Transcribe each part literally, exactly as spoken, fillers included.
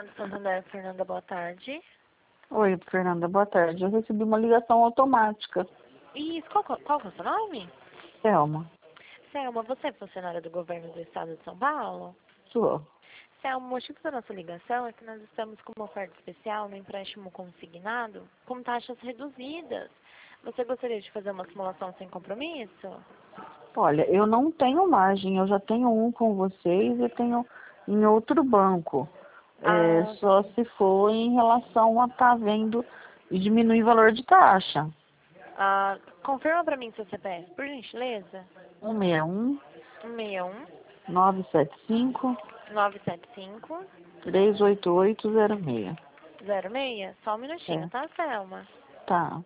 Banco Santander, Fernanda, boa tarde. Oi, Fernanda, boa tarde. Eu recebi uma ligação automática. Isso, qual, qual qual que é o seu nome? Selma, Selma, você é funcionária do governo do estado de São Paulo? sou. Selma, o motivo da nossa ligação é que nós estamos com uma oferta especial no empréstimo consignado com taxas reduzidas. Você gostaria de fazer uma simulação sem compromisso? Olha, eu não tenho margem, eu já tenho um com vocês e tenho em outro banco. É, Ah, só se for em relação a estar vendo e diminuir o valor de taxa. ah, confirma para mim seu C P F, por gentileza. um seis um, um seis um, nove sete cinco, nove sete cinco, três oito oito zero seis. zero seis. Só um minutinho, É, tá, Selma? tá.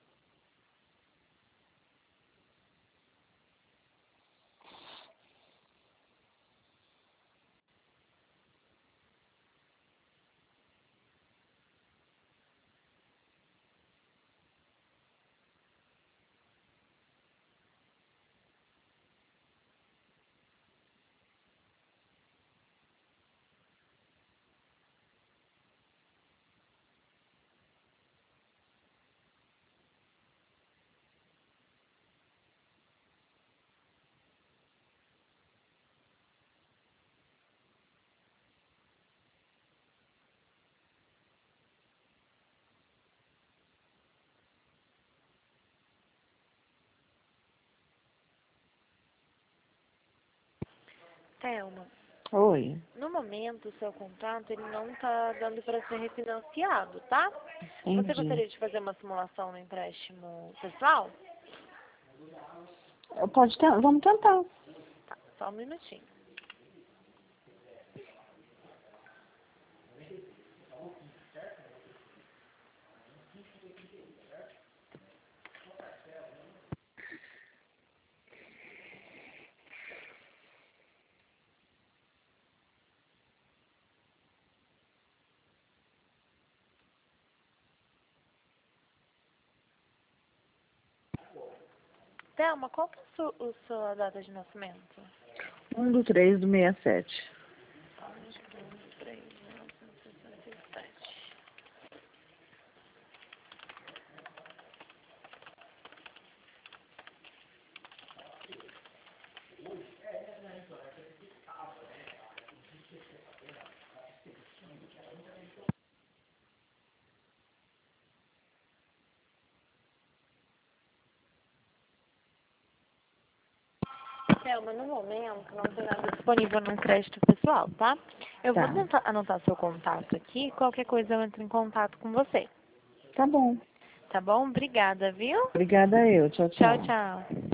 Selma, Oi, no momento o seu contrato ele não está dando para ser refinanciado, tá? Você entendi. gostaria de fazer uma simulação no empréstimo pessoal? Pode ter, vamos tentar. Tá, só um minutinho. Selma, qual que é a sua, a sua data de nascimento? um do três do sessenta e sete. três de mil novecentos e sessenta e sete. Selma, no momento não tem nada disponível no crédito pessoal, tá? Eu vou Tá. tentar anotar seu contato aqui, qualquer coisa eu entro em contato com você. Tá bom. Tá bom? Obrigada, viu? Obrigada eu. Tchau, Tchau, tchau. tchau.